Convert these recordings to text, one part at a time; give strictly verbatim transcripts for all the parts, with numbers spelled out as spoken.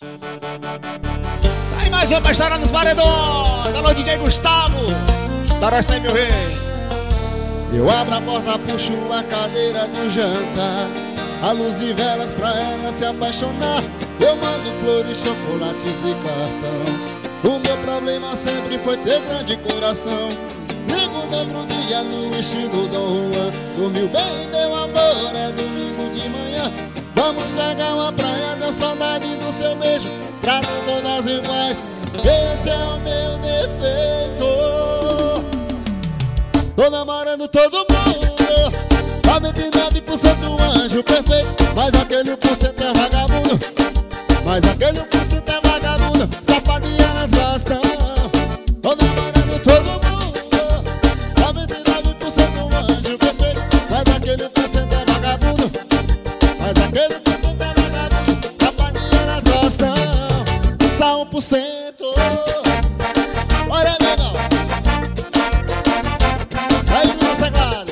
Aí mais uma história nos paredões. Alô, D J Gustavo. História essa aí, meu rei. Eu abro a porta, puxo a cadeira do jantar, a luz e velas pra ela se apaixonar. Eu mando flores, chocolates e cartão. O meu problema sempre foi ter grande coração. Ligo no outro dia no estilo Dom Juan. Dormiu bem, meu amor, é domingo de manhã. Vamos pegar uma praia, deu saudade do seu beijo. Trato todas iguais, esse é o meu defeito. Tô namorando todo mundo, noventa e nove por cento anjo perfeito. Mas aquele um por cento é vagabundo, mas aquele um por cento é vagabundo. Safado e elas gostam. Tô namorando todo mundo, noventa e nove por cento anjo perfeito. Mas aquele um por cento é vagabundo, mas aquele um por cento é vagabundo. Safado e elas gostam. Só um por cento. Olha, legal. Sai do meu sagrado.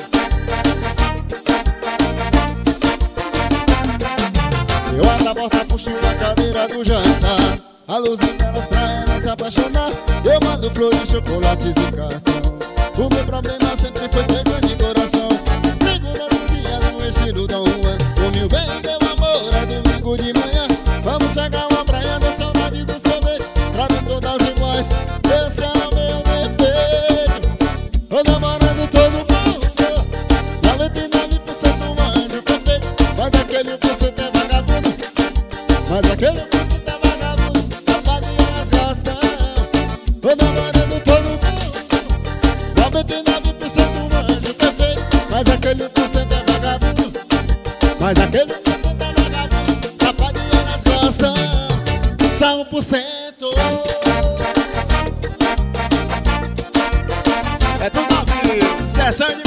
Eu abro a porta, puxo a cadeira do jantar, a luz e velas pra ela se apaixonar. Eu mando flores, chocolates e cartão. O meu problema sempre foi ter grande coração. Ligo no outro dia no estilo Dom Juan. Dormiu bem, meu amor, é domingo de manhã. Vamos pegar uma praia, da saudade do seu beijo. Trato todas iguais, esse é o meu defeito. Tô namorando todo mundo, noventa e nove por cento anjo perfeito. Mas aquele um por cento é vagabundo, mas aquele um por cento é vagabundo. Safado e elas gostam. Tô namorando todo mundo, noventa e nove por cento anjo perfeito. Mas aquele um por cento é vagabundo, mas aquele um por cento é vagabundo. Safado e elas gostam. Só um por cento. É tudo ao vivo. Sessão de